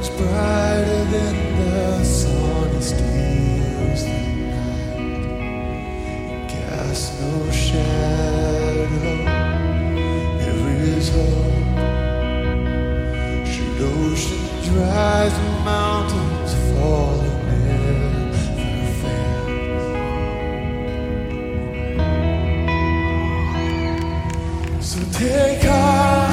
brighter than the sun, it steals the night. Cast no shadow, there is hope. Should oceans rise and mountains fall, it never fails. So take heart.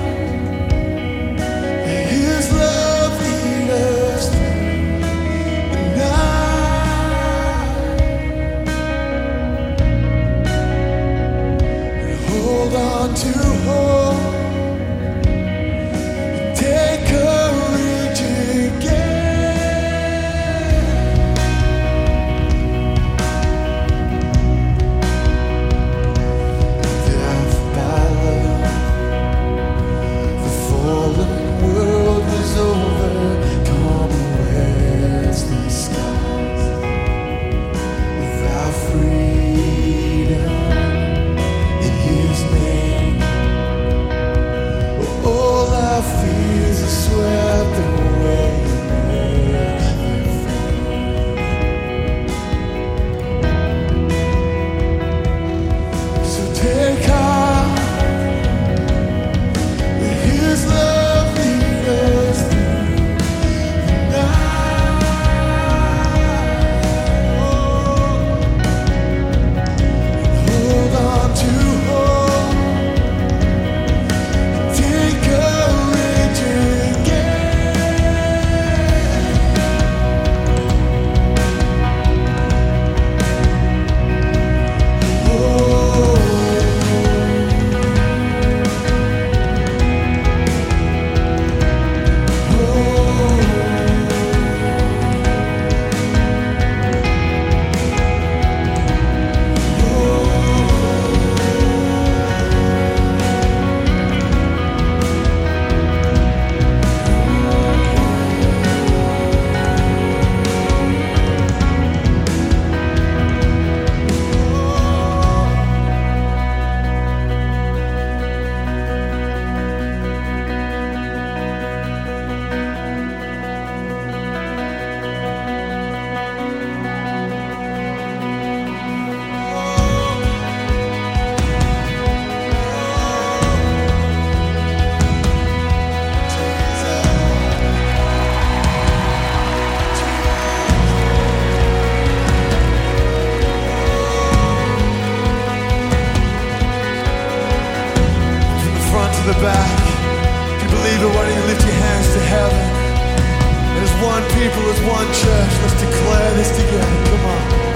Hold on to hope and take courage again. Death by love, the fallen world is over. Come where's the skies without freedom? All our fears are swept away. So take heart, let His love lead us through the night. Hold on to hope. The back. If you believe it, why don't you lift your hands to heaven? As one people, as one church, let's declare this together. Come on.